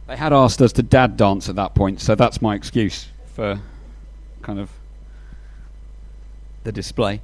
They had asked us to dad dance at that point, so that's my excuse for kind of the display.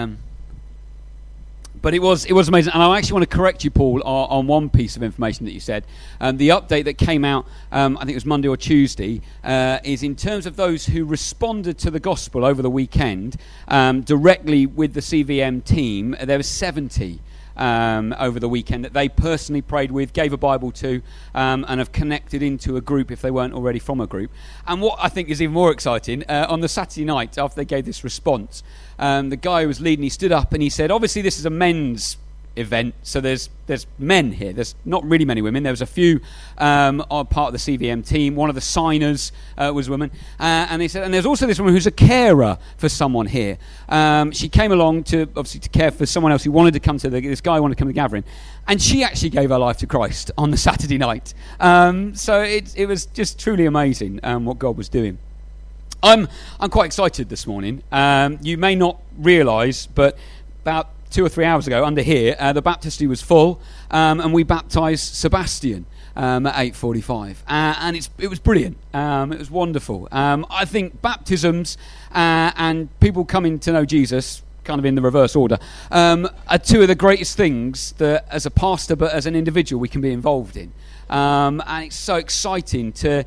But it was amazing, and I actually want to correct you, Paul, on one piece of information that you said. The update that came out, I think it was Monday or Tuesday, is in terms of those who responded to the gospel over the weekend directly with the CVM team. There were 70 over the weekend that they personally prayed with, gave a Bible to, and have connected into a group if they weren't already from a group. And what I think is even more exciting, on the Saturday night after they gave this response, the guy who was leading, he stood up and he said, obviously this is a men's event, so there's men here. There's not really many women. There was a few on part of the CVM team. One of the signers was a woman, and he said, and there's also this woman who's a carer for someone here. She came along to care for someone else who wanted to come to this guy wanted to come to the gathering, and she actually gave her life to Christ on the Saturday night. So it was just truly amazing what God was doing. I'm quite excited this morning. You may not realise, but about 2 or 3 hours ago, under here, the baptistry was full, and we baptised Sebastian at 8:45, and it was brilliant. It was wonderful. I think baptisms and people coming to know Jesus, kind of in the reverse order, are two of the greatest things that, as a pastor, but as an individual, we can be involved in. And it's so exciting to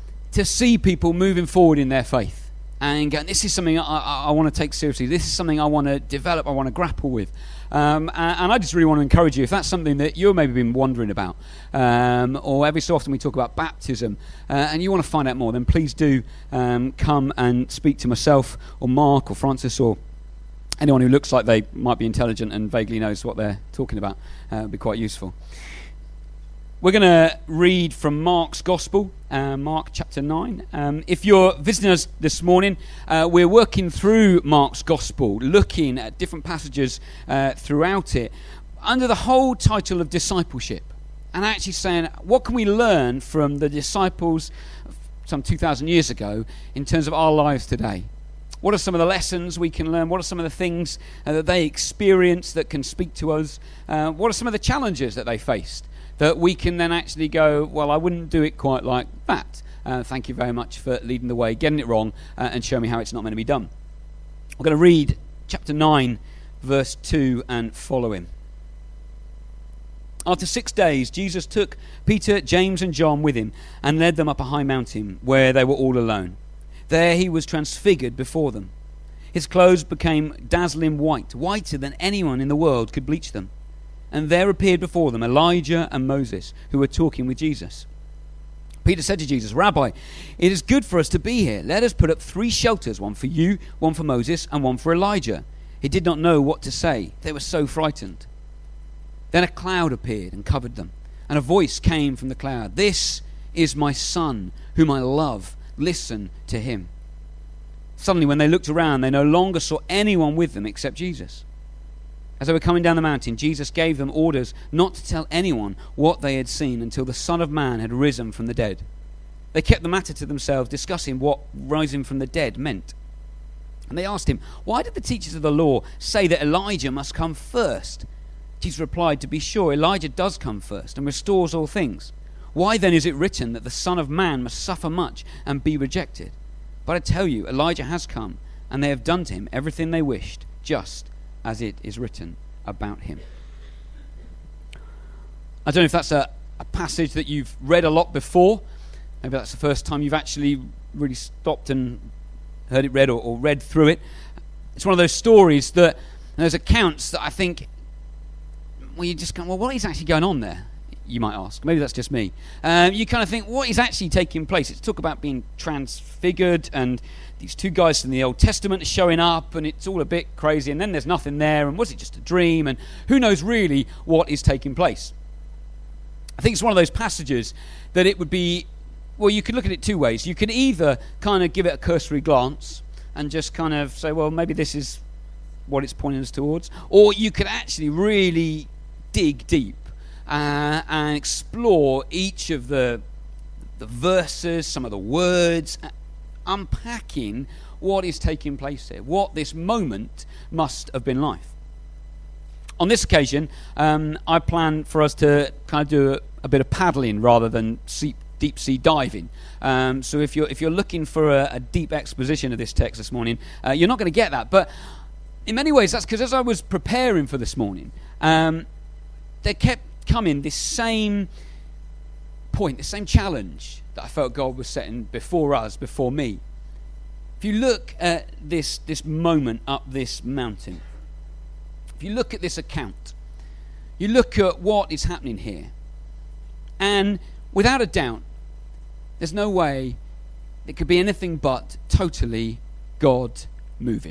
see people moving forward in their faith. And this is something I want to take seriously. This is something I want to develop, I want to grapple with. And I just really want to encourage you, if that's something that you've maybe been wondering about, or every so often we talk about baptism, and you want to find out more, then please do come and speak to myself, or Mark, or Francis, or anyone who looks like they might be intelligent and vaguely knows what they're talking about. It would be quite useful. We're going to read from Mark's Gospel, Mark chapter 9. If you're visiting us this morning, we're working through Mark's Gospel, looking at different passages throughout it, under the whole title of discipleship, and actually saying, what can we learn from the disciples some 2,000 years ago in terms of our lives today? What are some of the lessons we can learn? What are some of the things that they experienced that can speak to us? What are some of the challenges that they faced that we can then actually go, well, I wouldn't do it quite like that. Thank you very much for leading the way, getting it wrong, and showing me how it's not meant to be done. We're going to read chapter 9, verse 2 and following. After 6 days, Jesus took Peter, James, and John with him and led them up a high mountain where they were all alone. There he was transfigured before them. His clothes became dazzling white, whiter than anyone in the world could bleach them. And there appeared before them Elijah and Moses, who were talking with Jesus. Peter said to Jesus, "Rabbi, it is good for us to be here. Let us put up 3 shelters, one for you, one for Moses, and one for Elijah." He did not know what to say. They were so frightened. Then a cloud appeared and covered them, and a voice came from the cloud, "This is my son, whom I love. Listen to him." Suddenly, when they looked around, they no longer saw anyone with them except Jesus. As they were coming down the mountain, Jesus gave them orders not to tell anyone what they had seen until the Son of Man had risen from the dead. They kept the matter to themselves, discussing what rising from the dead meant. And they asked him, "Why did the teachers of the law say that Elijah must come first?" Jesus replied, "To be sure, Elijah does come first and restores all things. Why then is it written that the Son of Man must suffer much and be rejected? But I tell you, Elijah has come, and they have done to him everything they wished, just as it is written about him." I don't know if that's a passage that you've read a lot before. Maybe that's the first time you've actually really stopped and heard it read or read through it. It's one of those stories that, and those accounts that I think, well, you just go, well, what is actually going on there? You might ask. Maybe that's just me. You kind of think, what is actually taking place? It's talk about being transfigured, and these 2 guys from the Old Testament are showing up, and it's all a bit crazy, and then there's nothing there, and was it just a dream? And who knows really what is taking place? I think it's one of those passages that it would be, well, you could look at it 2 ways. You could either kind of give it a cursory glance and just kind of say, well, maybe this is what it's pointing us towards, or you could actually really dig deep and explore each of the verses, some of the words, unpacking what is taking place here, what this moment must have been like. On this occasion, I plan for us to kind of do a bit of paddling rather than deep sea diving. So if you're looking for a deep exposition of this text this morning, you're not going to get that. But in many ways, that's because as I was preparing for this morning, there kept coming this same point, the same challenge that I felt God was setting before us, before me. If you look at this moment up this mountain, if you look at this account, you look at what is happening here, and without a doubt, there's no way it could be anything but totally God moving.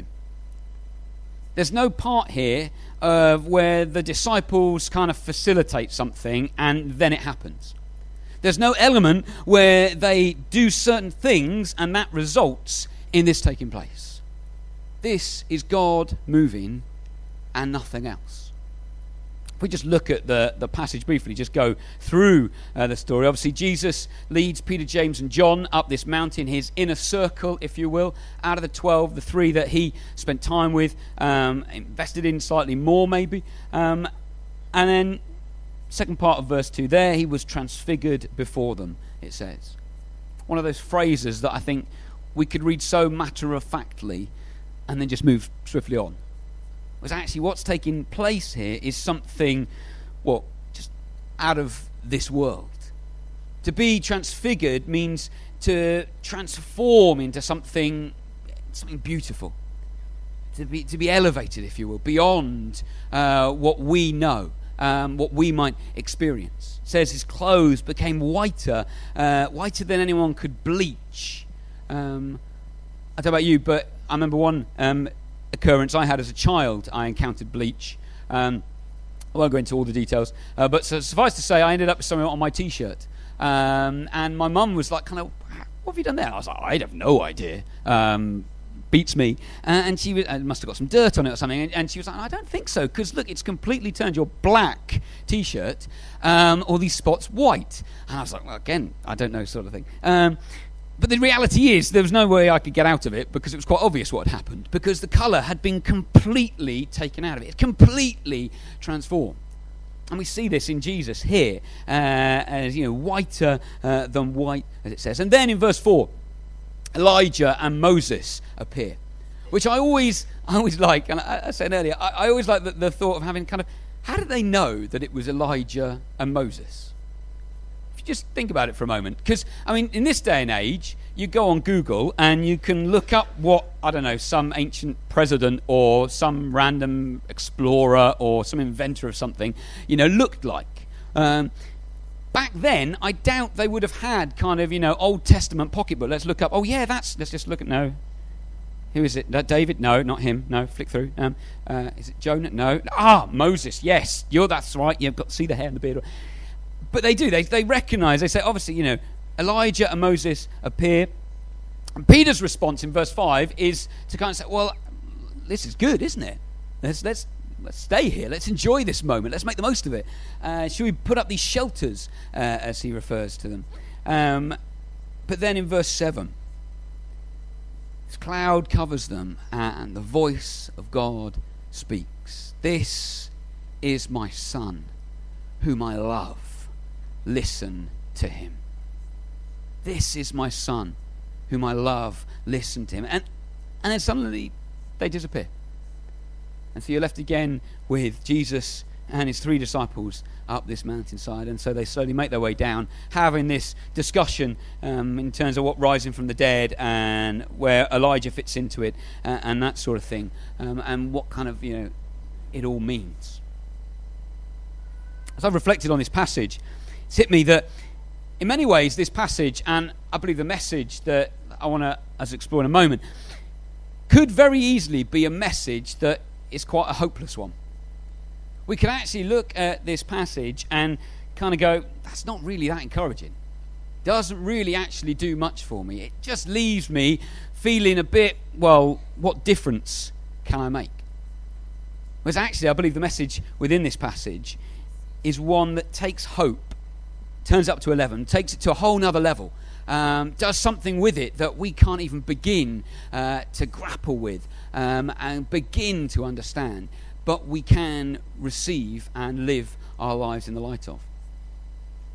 There's no part here where the disciples kind of facilitate something and then it happens. There's no element where they do certain things and that results in this taking place. This is God moving and nothing else. If we just look at the passage briefly, just go through the story. Obviously, Jesus leads Peter, James, and John up this mountain, his inner circle, if you will. Out of the 12, the 3 that he spent time with, invested in slightly more maybe. And then, second part of verse 2 there, he was transfigured before them, it says. One of those phrases that I think we could read so matter-of-factly and then just move swiftly on. Was actually what's taking place here is something, just out of this world. To be transfigured means to transform into something beautiful. To be elevated, if you will, beyond what we know, what we might experience. It says his clothes became whiter than anyone could bleach. I don't know about you, but I remember one occurrence I had as a child. I encountered bleach. I won't go into all the details, but suffice to say, I ended up with something on my T-shirt. And my mum was like, kind of, what have you done there? I was like, I have no idea. Beats me. And she must have got some dirt on it or something. And she was like, I don't think so, because look, it's completely turned your black T-shirt, all these spots white. And I was like, well, again, I don't know, sort of thing. But the reality is there was no way I could get out of it because it was quite obvious what had happened, because the colour had been completely taken out of it, completely transformed. And we see this in Jesus here, as whiter than white, as it says. And then in verse 4, Elijah and Moses appear, which I always like, and I said earlier, I always like the thought of having kind of, how did they know that it was Elijah and Moses? Just think about it for a moment, because in this day and age, you go on Google and you can look up what, I don't know, some ancient president or some random explorer or some inventor of something, looked like. Back then, I doubt they would have had kind of, Old Testament pocketbook. Let's look up. Oh yeah, let's just look at, no. Who is it? David? No, not him. No, flick through. Is it Jonah? No. Moses. Yes, that's right. You've got to see the hair and the beard. But they do. They recognise. They say, obviously, Elijah and Moses appear. And Peter's response in verse 5 is to kind of say, well, this is good, isn't it? Let's stay here. Let's enjoy this moment. Let's make the most of it. Should we put up these shelters, as he refers to them? But then in verse 7, this cloud covers them, and the voice of God speaks. This is my son, whom I love. Listen to him. This is my son, whom I love. Listen to him. And then suddenly they disappear. And so you're left again with Jesus and his 3 disciples up this mountainside. And so they slowly make their way down, having this discussion in terms of what rising from the dead and where Elijah fits into it, and that sort of thing, and what kind of, it all means. As I've reflected on this passage, it's hit me that in many ways this passage, and I believe the message that I want to explore in a moment, could very easily be a message that is quite a hopeless one. We can actually look at this passage and kind of go, that's not really that encouraging. Doesn't really actually do much for me. It just leaves me feeling a bit, well, what difference can I make? Whereas actually I believe the message within this passage is one that takes hope, turns up to 11, takes it to a whole nother level, does something with it that we can't even begin to grapple with and begin to understand, but we can receive and live our lives in the light of.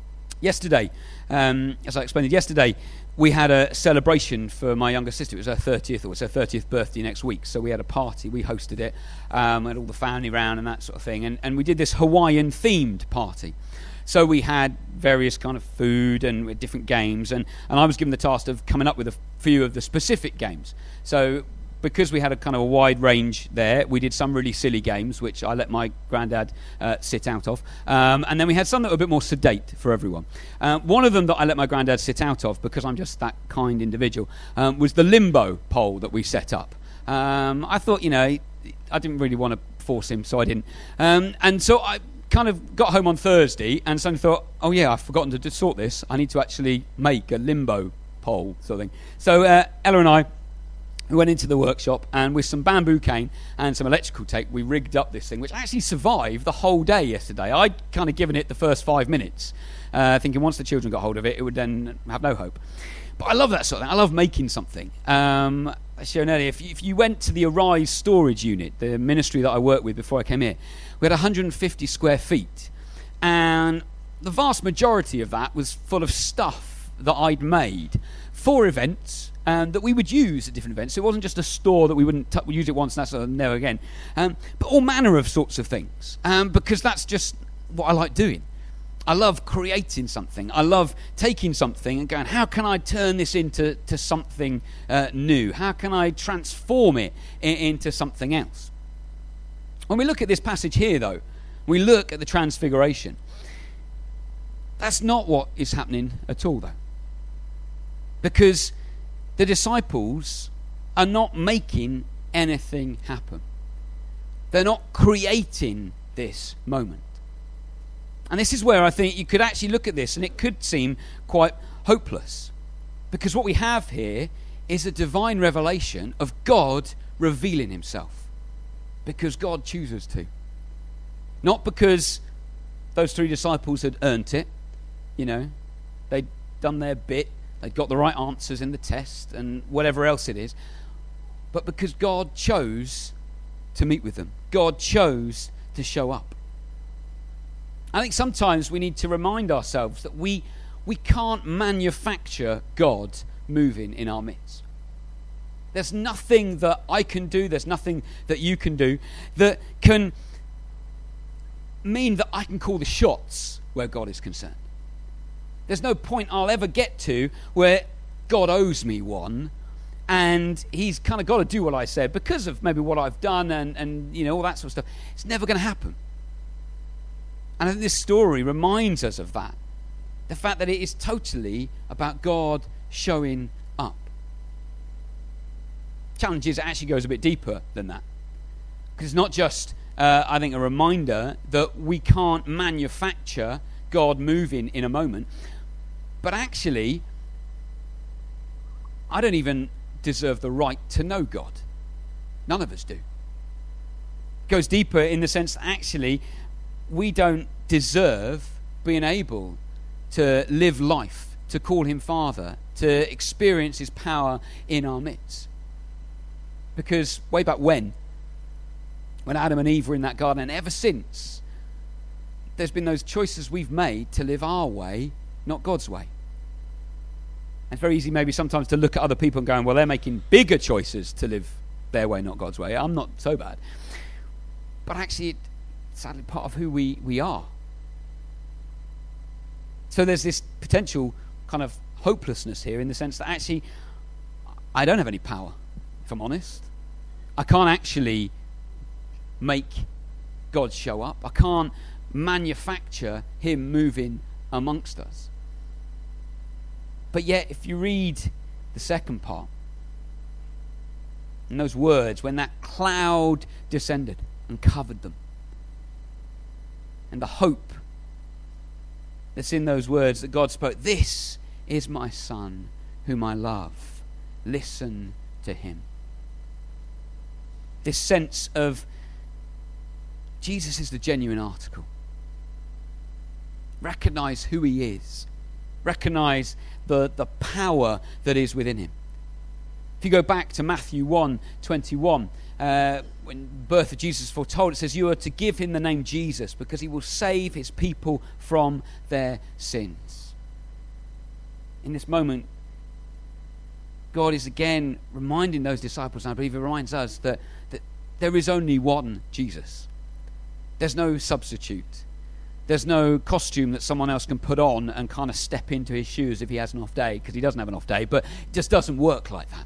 Yesterday, as I explained yesterday, we had a celebration for my younger sister. It was her 30th, or it's her 30th birthday next week. So we had a party. We hosted it. We had all the family round and that sort of thing. And we did this Hawaiian-themed party. So we had various kind of food and different games. And I was given the task of coming up with a few of the specific games. So because we had a kind of a wide range there, we did some really silly games, which I let my granddad sit out of. And then we had some that were a bit more sedate for everyone. One of them that I let my granddad sit out of, because I'm just that kind individual, was the limbo pole that we set up. I thought, I didn't really want to force him, so I didn't. And so I kind of got home on Thursday and suddenly thought, oh yeah, I've forgotten to sort this. I need to actually make a limbo pole sort of thing. So Ella and I, we went into the workshop, and with some bamboo cane and some electrical tape, we rigged up this thing, which actually survived the whole day yesterday. I'd kind of given it the first 5 minutes, thinking once the children got hold of it, it would then have no hope. But I love that sort of thing. I love making something. As shown earlier, if you went to the Arise storage unit, the ministry that I worked with before I came here, we had 150 square feet. And the vast majority of that was full of stuff that I'd made for events, that we would use at different events. So it wasn't just a store that we wouldn't use it once and that's never again. But all manner of sorts of things, because that's just what I like doing. I love creating something. I love taking something and going, how can I turn this into something new? How can I transform it into something else? When we look at this passage here, though, we look at the transfiguration. That's not what is happening at all, though. Because the disciples are not making anything happen. They're not creating this moment. And this is where I think you could actually look at this and it could seem quite hopeless. Because what we have here is a divine revelation of God revealing himself. Because God chooses to. Not because those 3 disciples had earned it. They'd done their bit. They'd got the right answers in the test and whatever else it is. But because God chose to meet with them. God chose to show up. I think sometimes we need to remind ourselves that we can't manufacture God moving in our midst. There's nothing that I can do, there's nothing that you can do that can mean that I can call the shots where God is concerned. There's no point I'll ever get to where God owes me one and he's kind of got to do what I said because of maybe what I've done and all that sort of stuff. It's never going to happen. And I think this story reminds us of that. The fact that it is totally about God showing up. Challenge is it actually goes a bit deeper than that. Because it's not just, I think, a reminder that we can't manufacture God moving in a moment. But actually, I don't even deserve the right to know God. None of us do. It goes deeper in the sense that actually we don't deserve being able to live life, to call him Father, to experience his power in our midst. Because way back when Adam and Eve were in that garden, and ever since, there's been those choices we've made to live our way, not God's way. And it's very easy maybe sometimes to look at other people and going, well, they're making bigger choices to live their way, not God's way. I'm not so bad. But actually, it's sadly part of who we are. So there's this potential kind of hopelessness here in the sense that actually I don't have any power, if I'm honest. I can't actually make God show up. I can't manufacture him moving amongst us. But yet, if you read the second part, in those words, when that cloud descended and covered them, and the hope that's in those words that God spoke, this is my son whom I love. Listen to him. This sense of Jesus is the genuine article. Recognize who he is. Recognize the power that is within him. If you go back to Matthew 1:21, when birth of Jesus is foretold, it says you are to give him the name Jesus because he will save his people from their sins. in this moment, God is again reminding those disciples, and I believe he reminds us, that there is only one Jesus. There's no substitute. There's no costume that someone else can put on and kind of step into his shoes if he has an off day, because he doesn't have an off day, but it just doesn't work like that.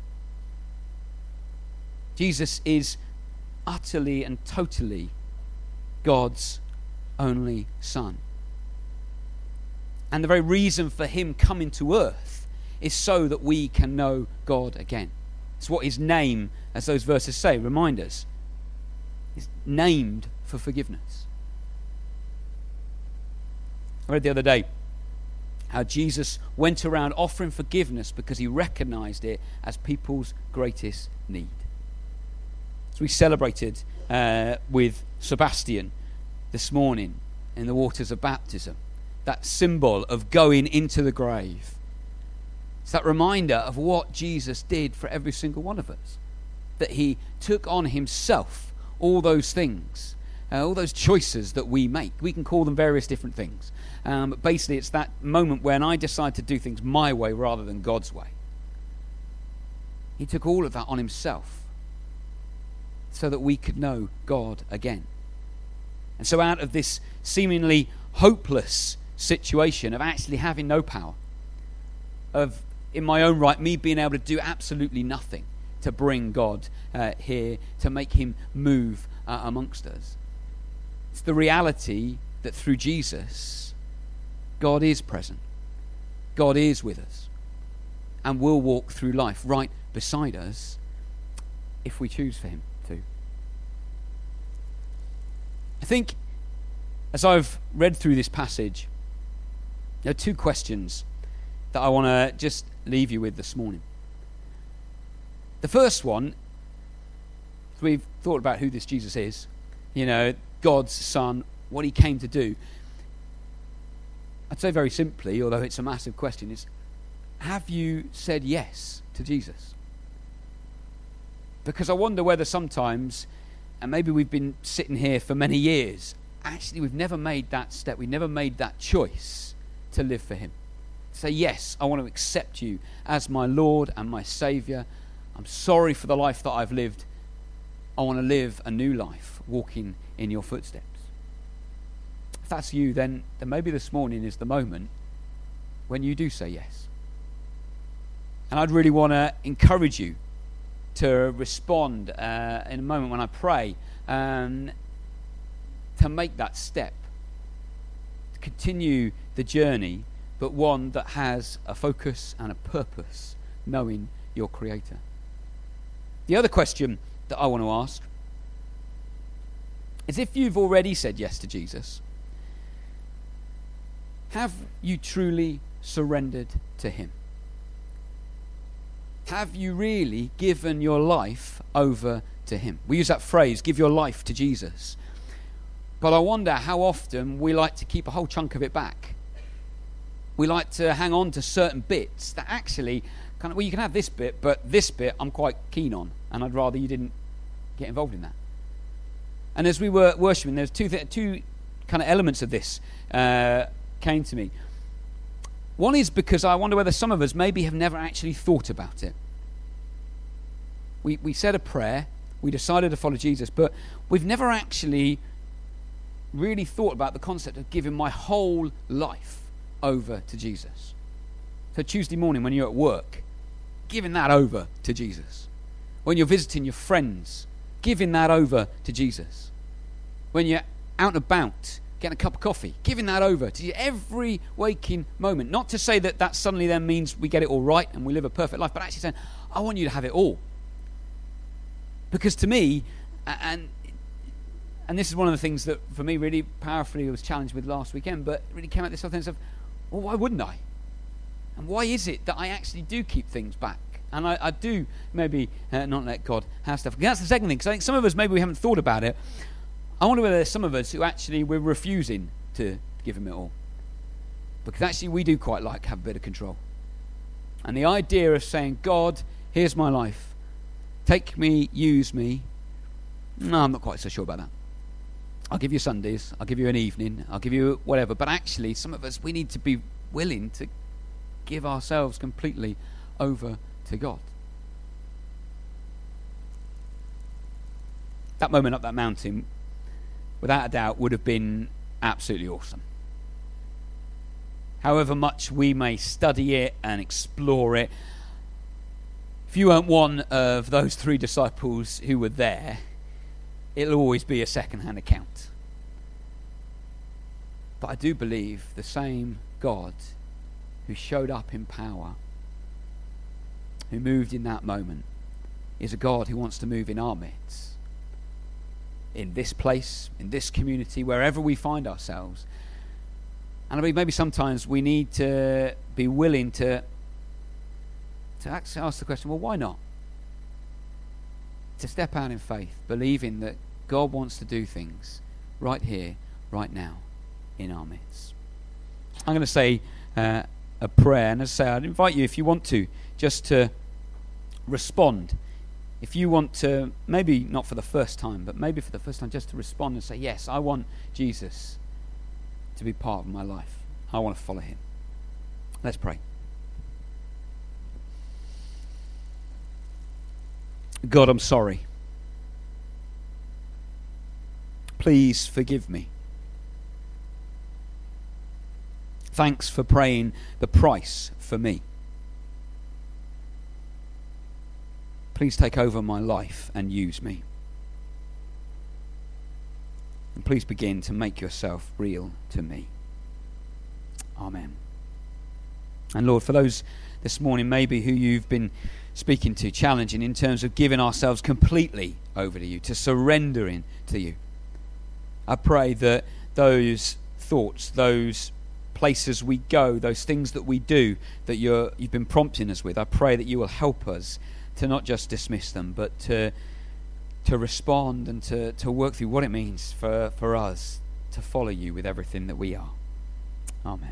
Jesus is utterly and totally God's only Son. And the very reason for him coming to earth is so that we can know God again. It's what his name, as those verses say, remind us, is named for forgiveness. I read the other day how Jesus went around offering forgiveness because he recognized it as people's greatest need. So we celebrated with Sebastian this morning in the waters of baptism, that symbol of going into the grave. It's that reminder of what Jesus did for every single one of us, that he took on himself all those things, all those choices that we make. We can call them various different things. But basically, it's that moment when I decide to do things my way rather than God's way. He took all of that on himself so that we could know God again. And so out of this seemingly hopeless situation of actually having no power, of, in my own right, me being able to do absolutely nothing to bring God here, to make him move amongst us, it's the reality that through Jesus, God is present. God is with us and will walk through life right beside us if we choose for him to. I think as I've read through this passage, there are two questions that I want to just leave you with this morning. The first one, we've thought about who this Jesus is, God's Son, what he came to do. I'd say very simply, although it's a massive question, is, have you said yes to Jesus? Because I wonder whether sometimes, and maybe we've been sitting here for many years, actually we've never made that step, we've never made that choice to live for him. Say, yes, I want to accept you as my Lord and my Saviour. I'm sorry for the life that I've lived. I want to live a new life, walking in your footsteps. If that's you, then maybe this morning is the moment when you do say yes. And I'd really want to encourage you to respond in a moment when I pray, to make that step, to continue the journey, but one that has a focus and a purpose, knowing your Creator. The other question that I want to ask is, if you've already said yes to Jesus, have you truly surrendered to him? Have you really given your life over to him? We use that phrase, give your life to Jesus. But I wonder how often we like to keep a whole chunk of it back. We like to hang on to certain bits that actually, you can have this bit, but this bit I'm quite keen on, and I'd rather you didn't get involved in that. And as we were worshiping, there's two kind of elements of this came to me. One is because I wonder whether some of us maybe have never actually thought about it. We said a prayer, we decided to follow Jesus, but we've never actually really thought about the concept of giving my whole life over to Jesus. So Tuesday morning when you're at work, giving that over to Jesus. When you're visiting your friends, giving that over to Jesus. When you're out and about, getting a cup of coffee, giving that over to you every waking moment. Not to say that suddenly then means we get it all right and we live a perfect life, but actually saying, I want you to have it all. Because to me, and this is one of the things that for me really powerfully was challenged with last weekend, but it really came out this whole sense of, well, why wouldn't I? And why is it that I actually do keep things back? And I do maybe not let God have stuff. That's the second thing, because I think some of us, maybe we haven't thought about it. I wonder whether there's some of us who actually we're refusing to give him it all. Because actually we do quite like have a bit of control. And the idea of saying, God, here's my life. Take me, use me. No, I'm not quite so sure about that. I'll give you Sundays, I'll give you an evening, I'll give you whatever. But actually, some of us, we need to be willing to give ourselves completely over to God. That moment up that mountain, without a doubt, would have been absolutely awesome. However much we may study it and explore it, if you weren't one of those 3 disciples who were there, it'll always be a second-hand account. But I do believe the same God who showed up in power, who moved in that moment, is a God who wants to move in our midst. In this place, in this community, wherever we find ourselves. And I believe maybe sometimes we need to be willing to ask the question, well, why not? To step out in faith, believing that God wants to do things right here, right now, in our midst. I'm going to say a prayer, and as I say, I'd invite you, if you want to, just to respond. If you want to, maybe not for the first time, but maybe for the first time, just to respond and say, yes, I want Jesus to be part of my life. I want to follow him. Let's pray. God, I'm sorry. Please forgive me. Thanks for paying the price for me. Please take over my life and use me. And please begin to make yourself real to me. Amen. And Lord, for those this morning maybe who you've been speaking to, challenging in terms of giving ourselves completely over to you, to surrendering to you, I pray that those thoughts, those places we go, those things that we do that you've been prompting us with, I pray that you will help us to not just dismiss them, but to respond and to work through what it means for us to follow you with everything that we are. Amen.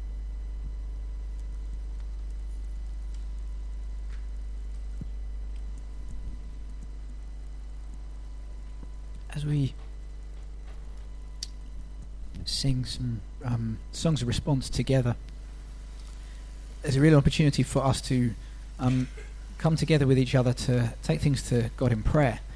As we sing some songs of response together, there's a real opportunity for us to come together with each other to take things to God in prayer.